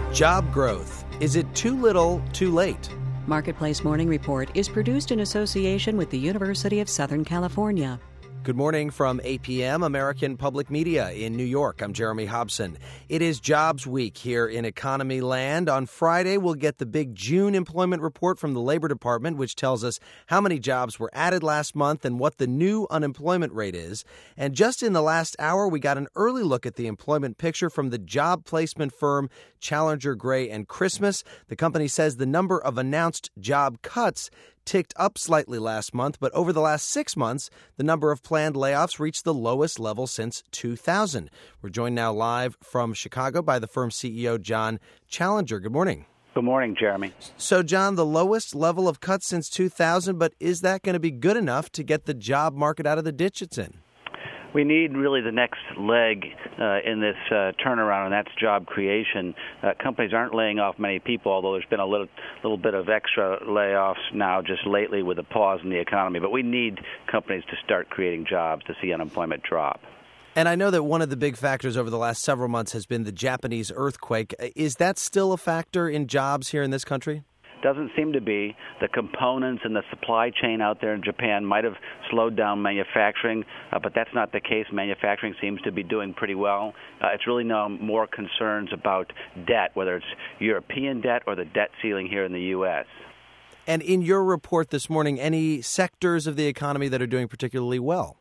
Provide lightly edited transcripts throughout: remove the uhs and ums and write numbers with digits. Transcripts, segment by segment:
Job growth. Is it too little, too late? Marketplace Morning Report is produced in association with the University of Southern California. Good morning from APM, American Public Media in New York. I'm Jeremy Hobson. It is Jobs Week here in Economy Land. On Friday, we'll get the big June employment report from the Labor Department, which tells us how many jobs were added last month and what the new unemployment rate is. And just in the last hour, we got an early look at the employment picture from the job placement firm Challenger Gray and Christmas. The company says the number of announced job cuts ticked up slightly last month, but over the last 6 months, the number of planned layoffs reached the lowest level since 2000. We're joined now live from Chicago by the firm's CEO, John Challenger. Good morning. Good morning, Jeremy. So, John, the lowest level of cuts since 2000, but is that going to be good enough to get the job market out of the ditch it's in? We need really the next leg in this turnaround, and that's job creation. Companies aren't laying off many people, although there's been a little bit of extra layoffs now just lately with a pause in the economy. But we need companies to start creating jobs to see unemployment drop. And I know that one of the big factors over the last several months has been the Japanese earthquake. Is that still a factor in jobs here in this country? Doesn't seem to be. The components and the supply chain out there in Japan might have slowed down manufacturing, but that's not the case. Manufacturing seems to be doing pretty well. It's really now more concerns about debt, whether it's European debt or the debt ceiling here in the U.S. And in your report this morning, any sectors of the economy that are doing particularly well?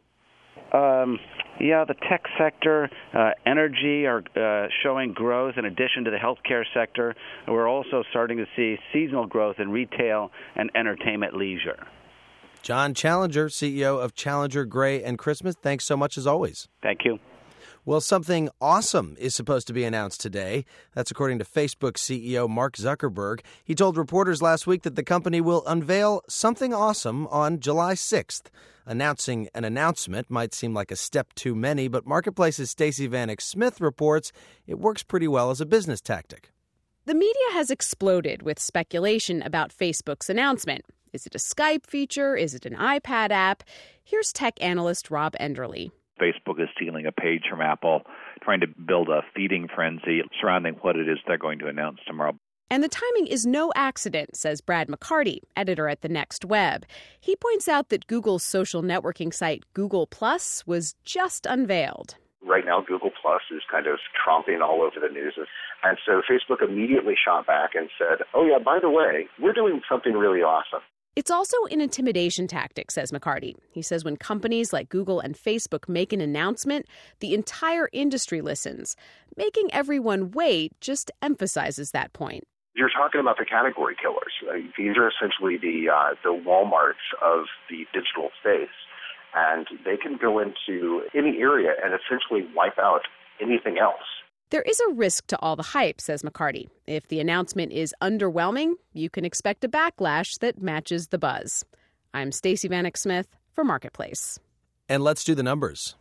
Yeah, the tech sector, energy are showing growth in addition to the healthcare sector. We're also starting to see seasonal growth in retail and entertainment leisure. John Challenger, CEO of Challenger Gray and Christmas, thanks so much as always. Thank you. Well, something awesome is supposed to be announced today. That's according to Facebook CEO Mark Zuckerberg. He told reporters last week that the company will unveil something awesome on July 6th. Announcing an announcement might seem like a step too many, but Marketplace's Stacey Vanek Smith reports it works pretty well as a business tactic. The media has exploded with speculation about Facebook's announcement. Is it a Skype feature? Is it an iPad app? Here's tech analyst Rob Enderle. Facebook is stealing a page from Apple, trying to build a feeding frenzy surrounding what it is they're going to announce tomorrow. And the timing is no accident, says Brad McCarty, editor at The Next Web. He points out that Google's social networking site Google Plus was just unveiled. Right now, Google Plus is kind of tromping all over the news. And so Facebook immediately shot back and said, oh, yeah, by the way, we're doing something really awesome. It's also an intimidation tactic, says McCarty. He says when companies like Google and Facebook make an announcement, the entire industry listens. Making everyone wait just emphasizes that point. You're talking about the category killers. These are essentially the Walmarts of the digital space, and they can go into any area and essentially wipe out anything else. There is a risk to all the hype, says McCarty. If the announcement is underwhelming, you can expect a backlash that matches the buzz. I'm Stacey Vanek Smith for Marketplace. And let's do the numbers.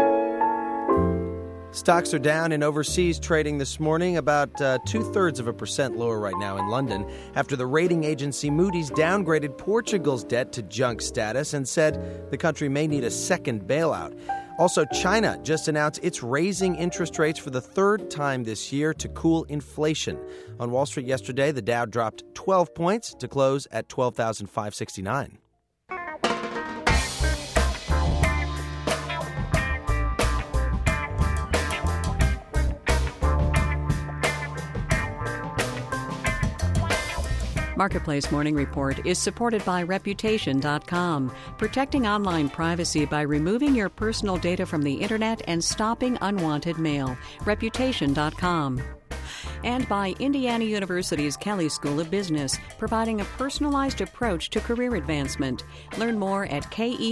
Stocks are down in overseas trading this morning, about 0.2% lower right now in London, after the rating agency Moody's downgraded Portugal's debt to junk status and said the country may need a second bailout. Also, China just announced it's raising interest rates for the third time this year to cool inflation. On Wall Street yesterday, the Dow dropped 12 points to close at 12,569. Marketplace Morning Report is supported by Reputation.com, protecting online privacy by removing your personal data from the Internet and stopping unwanted mail. Reputation.com. And by Indiana University's Kelley School of Business, providing a personalized approach to career advancement. Learn more at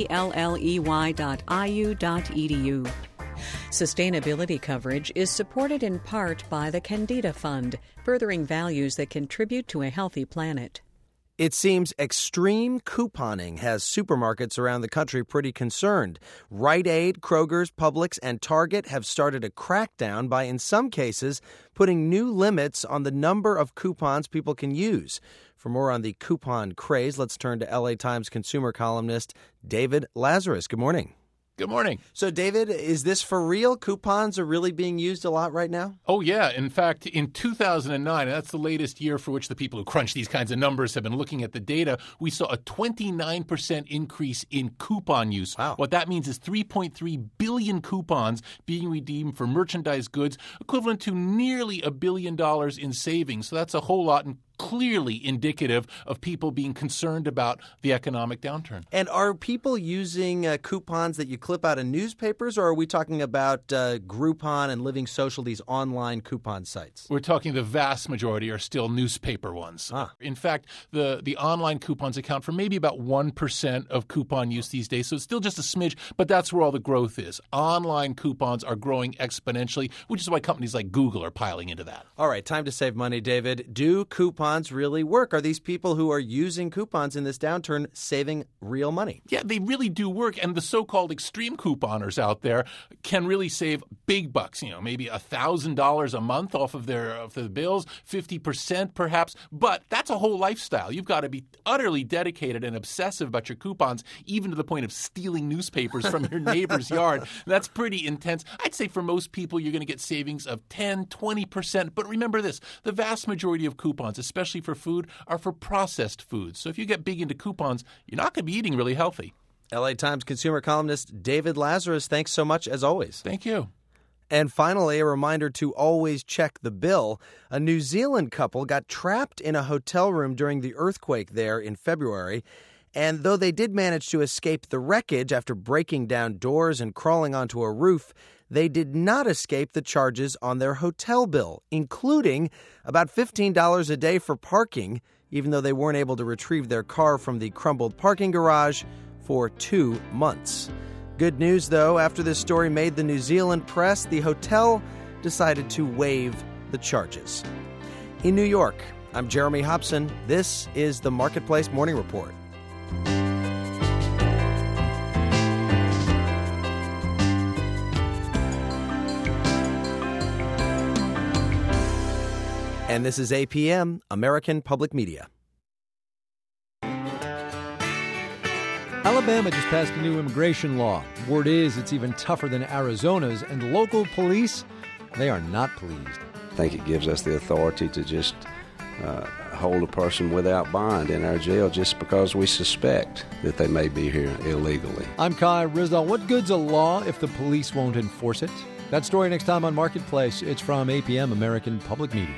kelley.iu.edu. Sustainability coverage is supported in part by the Candida Fund, furthering values that contribute to a healthy planet. It seems extreme couponing has supermarkets around the country pretty concerned. Rite Aid, Kroger's, Publix, and Target have started a crackdown by, in some cases, putting new limits on the number of coupons people can use. For more on the coupon craze, let's turn to LA Times consumer columnist David Lazarus. Good morning. Good morning. So, David, is this for real? Coupons are really being used a lot right now? Oh, yeah. In fact, in 2009, and that's the latest year for which the people who crunch these kinds of numbers have been looking at the data, we saw a 29% increase in coupon use. Wow. What that means is 3.3 billion coupons being redeemed for merchandise goods, equivalent to nearly $1 billion in savings. So that's a whole lot, and clearly indicative of people being concerned about the economic downturn. And are people using coupons that you clip out of newspapers, or are we talking about Groupon and Living Social, these online coupon sites? We're talking the vast majority are still newspaper ones. In fact, the online coupons account for maybe about 1% of coupon use these days, so it's still just a smidge, but that's where all the growth is. Online coupons are growing exponentially, which is why companies like Google are piling into that. All right, time to save money, David. Do coupons really work? Are these people who are using coupons in this downturn saving real money? Yeah, they really do work, and the so-called extreme couponers out there can really save big bucks, maybe $1,000 a month off of the bills, 50% perhaps, but that's a whole lifestyle. You've got to be utterly dedicated and obsessive about your coupons, even to the point of stealing newspapers from your neighbor's yard. That's pretty intense. I'd say for most people, you're going to get savings of 10, 20%, but remember this, the vast majority of coupons, especially for food, are for processed foods. So if you get big into coupons, you're not going to be eating really healthy. LA Times consumer columnist David Lazarus, thanks so much as always. Thank you. And finally, a reminder to always check the bill. A New Zealand couple got trapped in a hotel room during the earthquake there in February. And though they did manage to escape the wreckage after breaking down doors and crawling onto a roof, they did not escape the charges on their hotel bill, including about $15 a day for parking, even though they weren't able to retrieve their car from the crumbled parking garage for 2 months. Good news, though, after this story made the New Zealand press, the hotel decided to waive the charges. In New York, I'm Jeremy Hobson. This is the Marketplace Morning Report. And this is APM, American Public Media. Alabama just passed a new immigration law. Word is it's even tougher than Arizona's, and local police, they are not pleased. I think it gives us the authority to just hold a person without bond in our jail just because we suspect that they may be here illegally. I'm Kai Rizal. What good's a law if the police won't enforce it? That story next time on Marketplace. It's from APM, American Public Media.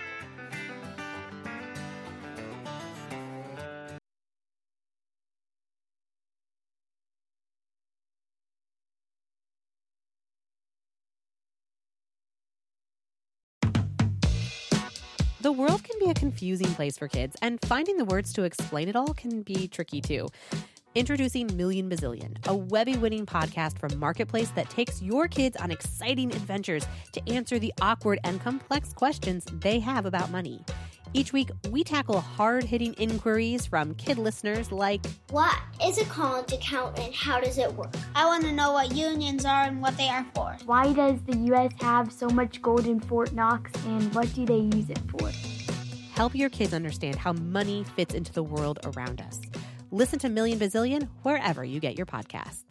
The world can be a confusing place for kids, and finding the words to explain it all can be tricky too. Introducing Million Bazillion, a Webby-winning podcast from Marketplace that takes your kids on exciting adventures to answer the awkward and complex questions they have about money. Each week, we tackle hard-hitting inquiries from kid listeners like, what is a college account and how does it work? I want to know what unions are and what they are for. Why does the U.S. have so much gold in Fort Knox and what do they use it for? Help your kids understand how money fits into the world around us. Listen to Million Bazillion wherever you get your podcasts.